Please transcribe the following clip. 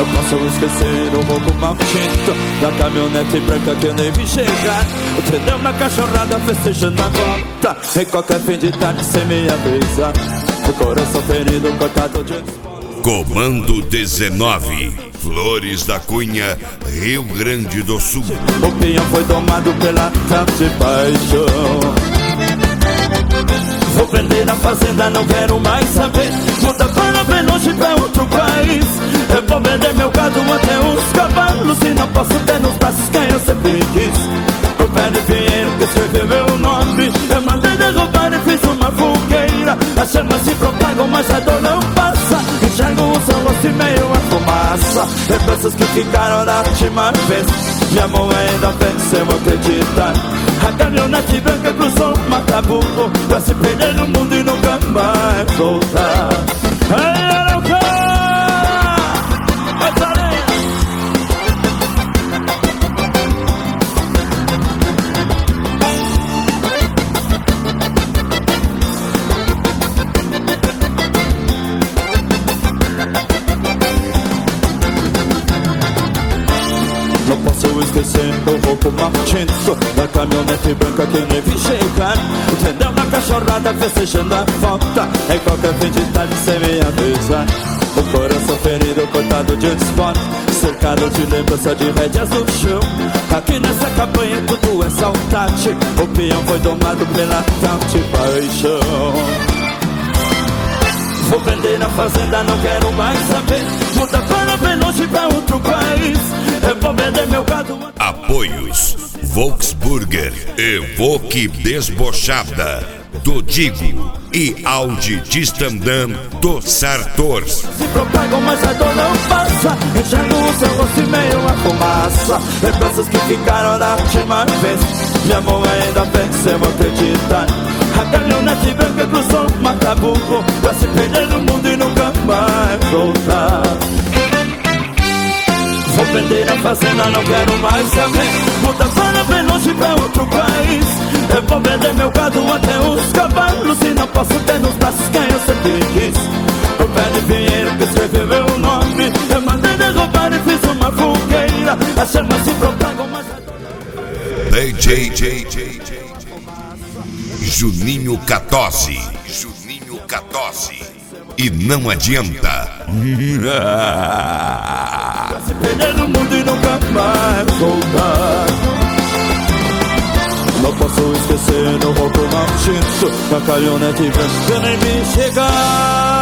posso esquecer o roubo maldito da caminhonete branca que eu nem vi chegar. O trem deu uma cachorrada festejando a volta. Em qualquer fim de tarde sem me avisar. O coração ferido, cortado de... Comando 19, Flores da Cunha, Rio Grande do Sul. O peão foi domado pela tanta paixão. Vou vender a fazenda, não quero mais saber. Muda para bem longe pra outro país. Eu vou vender meu gado até os cavalos. E não posso ter nos braços quem eu sempre quis. O pé de pinheiro que escreveu meu nome. Eu mandei derrubar e fiz uma fogueira. As chamas se propagam, mas a dor não passa. Enxergo o seu rosto e meio a fumaça. Lembranças que ficaram da última vez. Minha mão ainda venceu acreditar. A caminhonete branca cruzou o Mataburro pra se perder no mundo e nunca mais voltar. Ai, Arauca! Vai, Tareia! Não posso esquecer o roubo maldito da caminhonete branca que eu nem vi chegar. O trem deu uma cachorrada festejando a volta. Em qualquer fim de tarde sem me avisar. O coração ferido, cortado de esporte, cercado de lembrança de rédeas no chão. Aqui nessa campanha tudo é saudade. O peão foi domado pela tal de paixão. Vou vender a fazenda, não quero mais saber. Muda para bem longe pra outro país. Eu vou vender meu gado. Apoios Volksburger, Evoque Desbochada, do Digo e Audi Distandam do Sartor. Se propagam, mas a dor não passa. Enxergo o seu rosto e meio a fumaça. Lembranças que ficaram da última vez. Minha mão ainda venceu acreditar. A caminhonete branca cruzou o Mataburro pra se perder no mundo e nunca mais voltar. Vou vender a fazenda, não quero mais saber. Muda para bem longe pra outro país. Eu vou vender meu gado até os cavalos. E não posso ter nos braços quem eu sempre quis. O pé de pinheiro que escreveu meu nome. Eu mandei derrubar e fiz uma fogueira. As chamas se propagam, mas a dor... DJ Juninho Catossi. E não adianta. Pra se perder no mundo e nunca mais voltar. Não posso esquecer o roubo maldito da caminhonete branca nem me chegar.